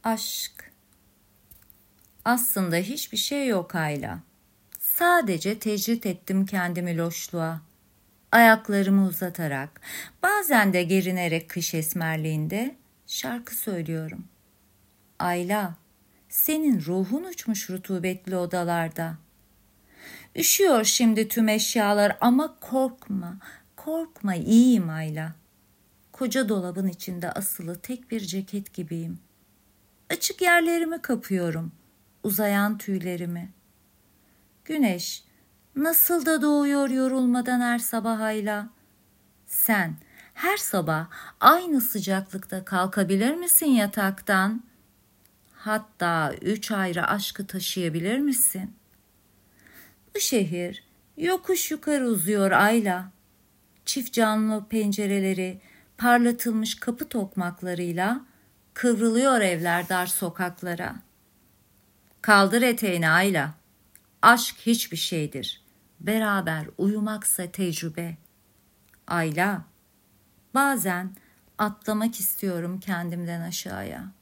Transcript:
Aşk. Aslında hiçbir şey yok Ayla. Sadece tecrit ettim kendimi loşluğa. Ayaklarımı uzatarak, bazen de gerinerek kış esmerliğinde şarkı söylüyorum. Ayla, senin ruhun uçmuş rutubetli odalarda. Üşüyor şimdi tüm eşyalar ama korkma, korkma iyiyim Ayla. Koca dolabın içinde asılı tek bir ceket gibiyim. Açık yerlerimi kapıyorum, uzayan tüylerimi. Güneş nasıl da doğuyor yorulmadan her sabah Ayla. Sen her sabah aynı sıcaklıkta kalkabilir misin yataktan? Hatta 3 ayrı aşkı taşıyabilir misin? Bu şehir yokuş yukarı uzuyor Ayla. Çift camlı pencereleri parlatılmış kapı tokmaklarıyla kıvrılıyor evler dar sokaklara. Kaldır eteğini Ayla. Aşk hiçbir şeydir. Beraber uyumaksa tecrübe. Ayla, bazen atlamak istiyorum kendimden aşağıya.